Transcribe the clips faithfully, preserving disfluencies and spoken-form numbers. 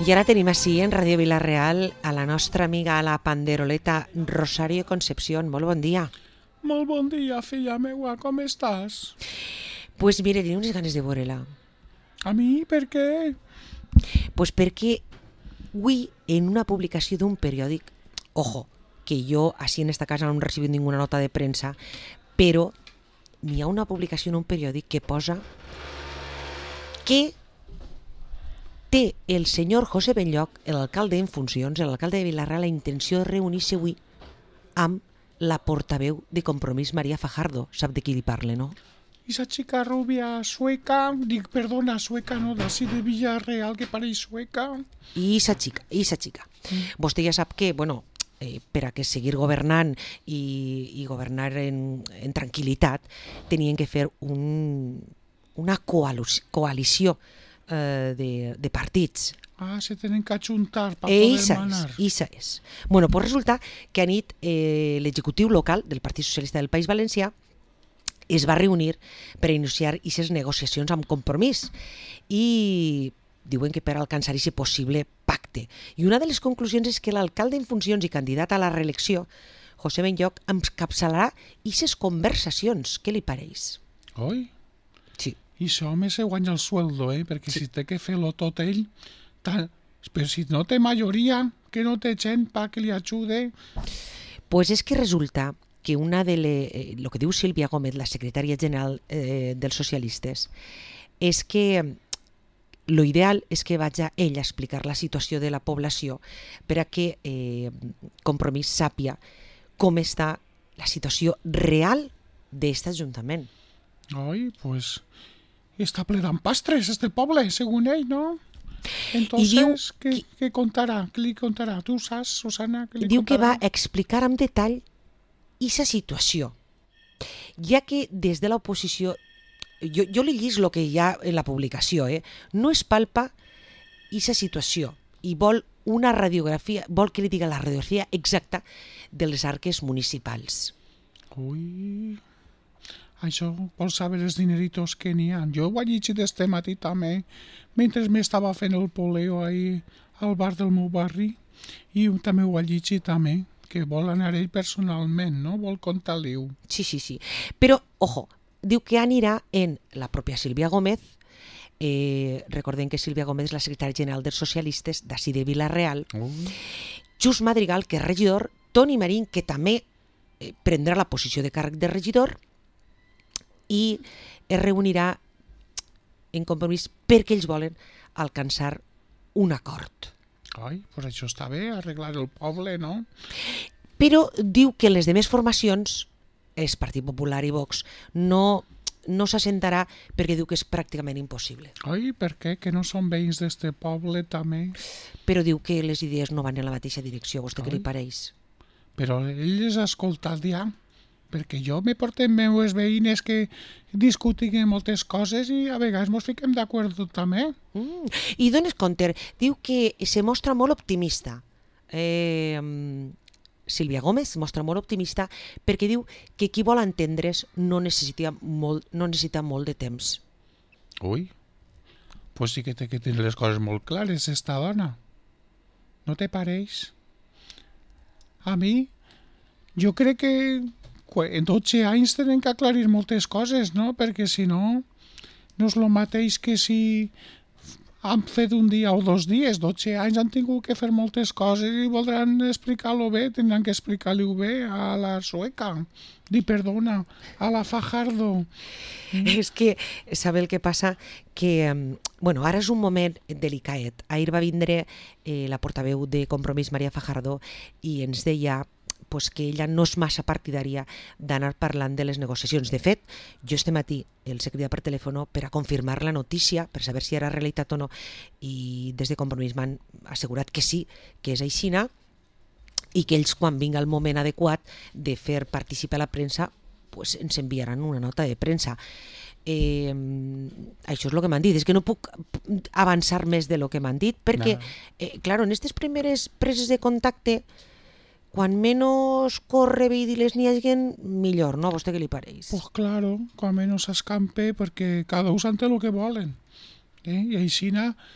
I ara tenim així en Ràdio Vila-real a la nostra amiga, a la panderoleta Rosario Concepción. Molt bon dia. Molt bon dia, filla meua, com estàs? Pues mire, tinc unes ganes de veure-la. A mi, per què? Pues perquè avui, en una publicació d'un periòdic, ojo, que jo així en esta casa no he recibit ninguna nota de premsa, però n'hi ha una publicació en un periòdic que posa que té el senyor José Benlloch, l'alcalde en funcions, l'alcalde de Vila-real, la intenció de reunir-se avui amb la portaveu de Compromís, María Fajardo. Sap de qui li parle, no? Esa chica rubia sueca, dic, perdona, sueca no, d'ací de Villarreal, que pareix sueca. I esa xica, i esa xica. Mm. Vostè ja sap que, bueno, eh, per a que seguir governant i, i governar en, en tranquil·litat, tenien que fer un, una coalició eh, de, de partits. Ah, se tenen que ajuntar per poder manar. Issa és. Bueno, pues resulta que a nit eh, l'executiu local del Partit Socialista del País Valencià es va reunir per iniciar aquestes negociacions amb Compromís i diuen que per alcançar aquest possible pacte. I una de les conclusions és que l'alcalde en funcions i candidat a la reelecció, José Benlloch, encapçalarà aquestes conversacions. Què li pareix? Oi? Sí. I això home se guanya el sueldo, eh? Perquè sí. Si té que fer-lo tot ell, tal... però si no té majoria, que no té gent per que li ajude... Pues és que resulta que una de les... Eh, el que diu Sílvia Gómez, la secretària general eh, dels socialistes, és que lo ideal és que vagi ella a explicar la situació de la població per a que eh, Compromís sàpia com està la situació real d'aquest ajuntament. Ai, pues està ple d'empastres, este poble, segons ell, no? Entonces, diu, què, què contarà? Què li contarà? Tu saps, Susana, què li diu contarà? Diu que va explicar amb detall aquesta situació, ja que des de l'oposició, jo, jo li llis el que hi ha en la publicació, eh? No es palpa aquesta situació i vol una radiografia, vol que li diga la radiografia exacta de les arques municipals. Ui, això vol saber els dineritos que n'hi ha. Jo ho he llegit este matí també, mentre m'estava fent el poleo ahí al bar del meu barri, i també ho he llegit també, que vol anar ell personalment, no? Vol contar-li-ho. Sí, sí, sí. Però, ojo, diu que anirà en la pròpia Sílvia Gómez, eh, recordem que Sílvia Gómez és la secretària general dels socialistes d'ací de Vila-real, oh. Just Madrigal, que és regidor, Toni Marín, que també eh, prendrà la posició de càrrec de regidor, i es reunirà en Compromís perquè ells volen alcançar un acord. Ai, doncs això està bé, arreglar el poble, no? Però diu que les demés formacions, el Partit Popular i Vox, no, no s'assentarà perquè diu que és pràcticament impossible. Ai, per què? Que no són veïns d'este poble també? Però diu que les idees no van en la mateixa direcció, vostè què li pareix? Però ell les ha escoltat ja, perquè jo me portem meves veïnes que discutim moltes coses i a vegades ens fiquem d'acord també. Mm. I dones compte, diu que se mostra molt optimista. Eh, Sílvia Gómez se mostra molt optimista perquè diu que qui vol entendre's no necessita molt, no necessita molt de temps. Ui, pues sí que té que tenir les coses molt clares, esta dona. No te pareix? A mi, jo crec que en dotze anys tenen que aclarir moltes coses, no? Perquè si no, no és el mateix que si han fet un dia o dos dies. dotze anys han tingut que fer moltes coses i voldran explicar-lo bé, tindran que explicar-li-ho bé a la sueca. Di perdona, a la Fajardo. Mm. És que, sabe el que passa? Que, bueno, ara és un moment delicat. Ahir va vindre eh, la portaveu de Compromís, María Fajardo, i ens deia pues que ella no és massa partidària d'anar parlant de les negociacions. De fet, jo este matí els he cridat per telèfon per a confirmar la notícia, per saber si era realitat o no, i des de Compromís m'han assegurat que sí, que és aixina, i que ells, quan vinga el moment adequat de fer participar la premsa, pues ens enviaran una nota de premsa. Eh, això és el que m'han dit, és que no puc avançar més de lo que m'han dit, perquè, no. eh, claro, en aquestes primeres preses de contacte, quan menys corre veidiles n'hi hagi, millor, no? A vostè què li pareix? Pues claro, quan menys s'escampe, perquè cada un s'entén el que volen. Eh? I així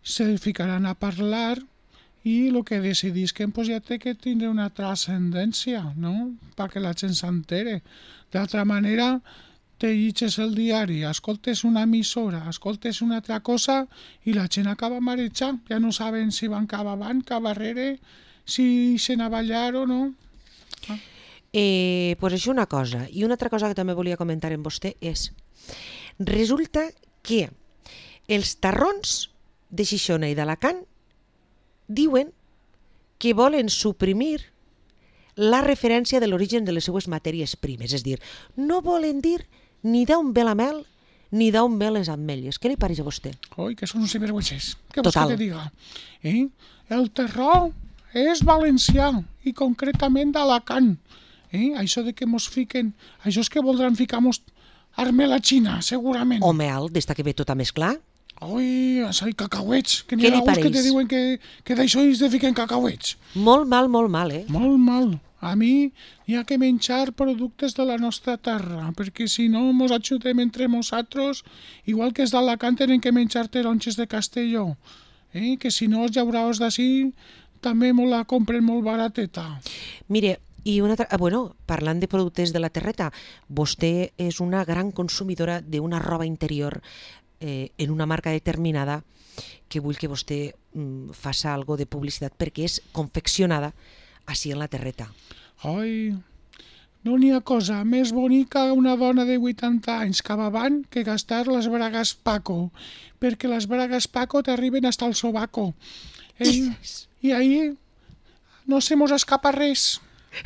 se ficaran a parlar i el que decidisquen pues, ja té que tindre una transcendència, no? Perquè la gent s'entere. D'altra manera, te llegeixes el diari, escoltes una emissora, escoltes una altra cosa i la gent acaba marejant. Ja no saben si van cap avant, cap darrere, si se n'ha ballar o no. Ah. Eh, pues això una cosa. I una altra cosa que també volia comentar amb vostè és, resulta que els tarrons de Xixona i d'Alacant diuen que volen suprimir la referència de l'origen de les seues matèries primes. És dir, no volen dir ni d'on ve la mel ni d'on ve les ametlles. Què li pareix a vostè? Oi, que són uns sinvergüences. Què vols Total. que te diga? Eh? El terror és valencià i concretament d'Alacant. Eh? Això de que mos fiquen... Això és que voldran ficar-mos armel a Xina, segurament. O mel, des que ve tot a mesclar? Oi, això i cacauets. Que n'hi Què li ha alguns que pareix? te diuen que, que d'això ells te fiquen cacauets. Molt mal, molt mal, eh? Molt mal. A mi hi ha que menjar productes de la nostra terra, perquè si no mos ajudem entre nosaltres, igual que els d'Alacant tenen que menjar taronges de Castelló, eh? Que si no els llauraos d'ací també mos la compren molt barateta. Mire, i una altra, ah, bueno, parlant de productes de la terreta, vostè és una gran consumidora d'una roba interior eh, en una marca determinada que vull que vostè mm, faça algo de publicitat perquè és confeccionada així en la terreta. Ai, no n'hi ha cosa més bonica una dona de vuitanta anys cap avant que gastar les bragues Paco, perquè les bragues Paco t'arriben hasta el sobaco. Eh? I ahí no se mos escapa res.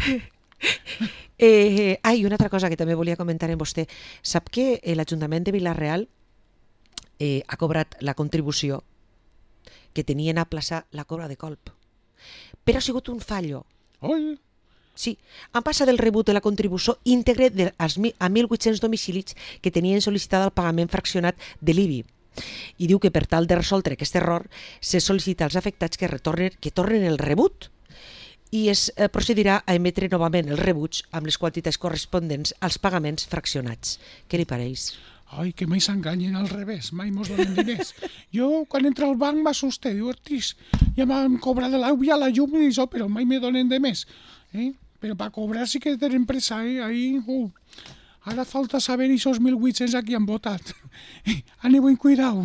Eh, ah, i una altra cosa que també volia comentar amb vostè. Sap que eh, l'Ajuntament de Vila-real eh, ha cobrat la contribució que tenien a plaçar la cobra de colp. Però ha sigut un fallo. Oi, Sí, han passat el rebut de la contribució íntegre de, als, mi- a mil vuit-cents domicilis que tenien sol·licitat el pagament fraccionat de l'I B I. I diu que per tal de resoldre aquest error se sol·licita als afectats que, retornen, que tornen el rebut i es eh, procedirà a emetre novament els rebuts amb les quantitats corresponents als pagaments fraccionats. Què li pareix? ai, que mai s'enganyen al revés, mai mos donen diners. Jo, quan entra al banc, m'assuste, diu, Ortiz, ja m'han cobrat l'aigua, la llum i això, però mai me donen de més. Eh? Però per cobrar sí que tenen pressa, eh? Ahí, uh. Ara falta saber aquests mil vuit-cents a qui han votat. Aneu en cuidau.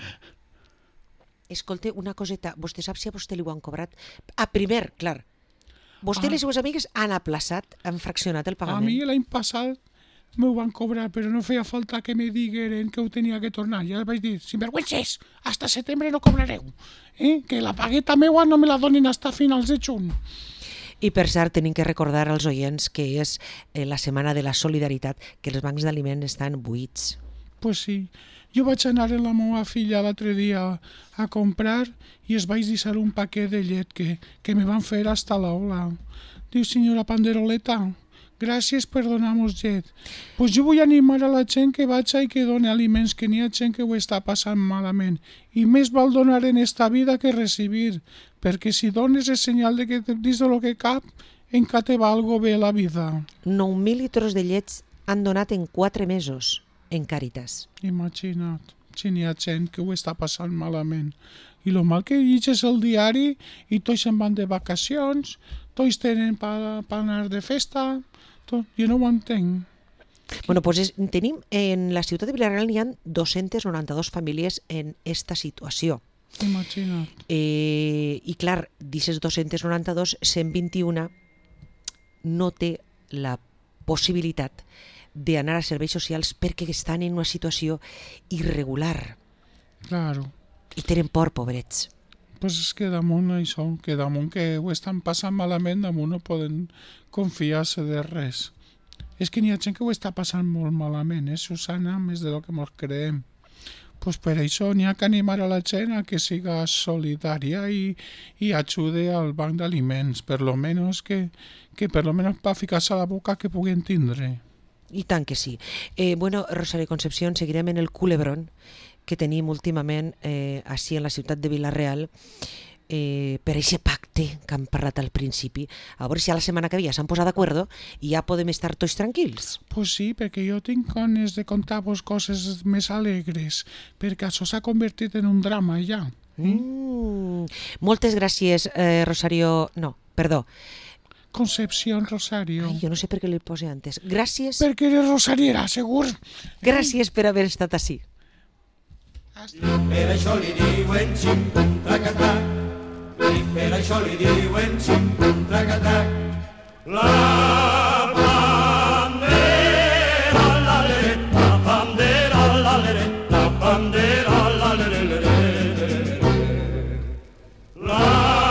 Escolta, una coseta, vostè sap si a vostè li ho han cobrat? Ah, primer, clar, vostè i Ah. les seues amigues han aplaçat, han fraccionat el A pagament. mi l'any passat m'ho van cobrar, però no feia falta que me digueren que ho tenia que tornar. Ja els vaig dir, sinvergüences, hasta setembre no cobrareu. Eh? Que la pagueta meua no me la donin hasta finals de juny. I per cert, tenim que recordar als oients que és eh, la setmana de la solidaritat, que els bancs d'aliments estan buits. Pues sí. Jo vaig anar amb la meva filla l'altre dia a comprar i es vaig deixar un paquet de llet que, que me van fer hasta l'aula. Diu, senyora Panderoleta, gràcies per donar-nos llet. Pues jo vull animar a la gent que vaig i que doni aliments, que n'hi ha gent que ho està passant malament. I més val donar en esta vida que recibir, perquè si dones és senyal de que dins de lo que cap, encara te va algo bé la vida. nou mil litres de llets han donat en quatre mesos en Càritas. Imagina't, si n'hi ha gent que ho està passant malament. I lo mal que llegeixes el diari i tots se'n van de vacacions, tots tenen per pa anar de festa, tot, jo no ho entenc. Bueno, doncs és, tenim en la ciutat de Vila-real n'hi ha dos-centes noranta-dues famílies en esta situació. Imagina't. Eh, I clar, d'aquestes dos-centes noranta-dues, cent vint-i-una no té la possibilitat d'anar a serveis socials perquè estan en una situació irregular Claro. i tenen por, pobrets. Pues és que damunt això, que damunt que ho estan passant malament, damunt no poden confiar-se de res. És que n'hi ha gent que ho està passant molt malament, eh, Susana, més de lo que mos creem. Pues per això n'hi ha que animar a la gent a que siga solidària i, i ajude al banc d'aliments, per lo menos que, que per lo menos per ficar-se a la boca que puguen tindre. I tant que sí. Eh, bueno, Rosario Concepción, seguirem en el culebrón que tenim últimament eh, així en la ciutat de Vila-real eh, per aquest pacte que hem parlat al principi. A veure si a la setmana que ve ja s'han posat d'acord i ja podem estar tots tranquils. Pues sí, perquè jo tinc ganes de contar-vos coses més alegres, perquè això s'ha convertit en un drama ja. Mm. Moltes gràcies, eh, Rosario... No, perdó. Concepción Rosario. Ai, jo no sé per què li poso antes. Gràcies. Perquè eres rosariera, segur. Gràcies per haver estat ací. Per això li diuen xim-pum traca-trac, i per això li diuen xim-pum traca-trac. La bandera, la lere, la bandera, la lere, la bandera, la lere, lere, lere, la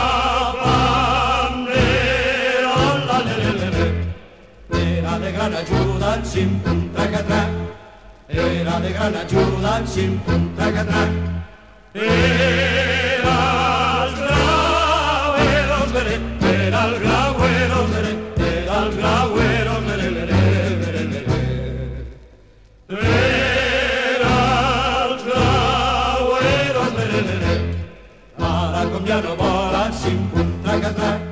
bandera, la lere, lere, era de gran ajuda en xim-pum traca-trac. Era de gran ajuda en xim-pum traca-trac. Era els graueros, lere, era els graueros, lere, era els graueros, lere, lere, lere, lere. Era els graueros, lere, lere. Ara com ja no volen xim-pum traca-trac,